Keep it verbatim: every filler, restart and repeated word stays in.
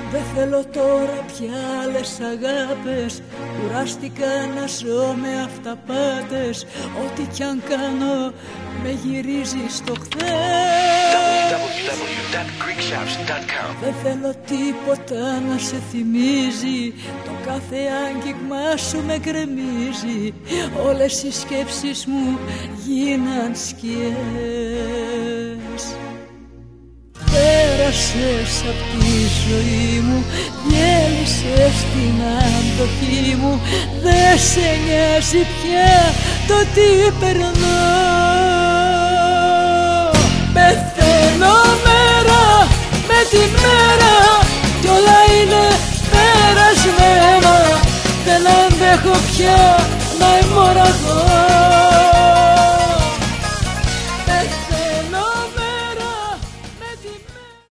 Δεν θέλω τώρα πια άλλες αγάπες. Κουράστηκα να ζω με αυταπάτες. Ό,τι κι αν κάνω με γυρίζει στο χθες. double-u double-u double-u dot greek shops dot com. Δεν θέλω τίποτα να σε θυμίζει. Το κάθε άγγιγμα σου με γκρεμίζει. Όλες οι σκέψεις μου γίναν σκιές. Πέρασες απ' τη ζωή μου, διέλυσες την αντοχή μου. Δεν σε νοιάζει πια το τι περνώ. Πεθαίνω μέρα με τη μέρα κι όλα είναι περασμένα. Δεν αντέχω πια να είμαι μοναχός.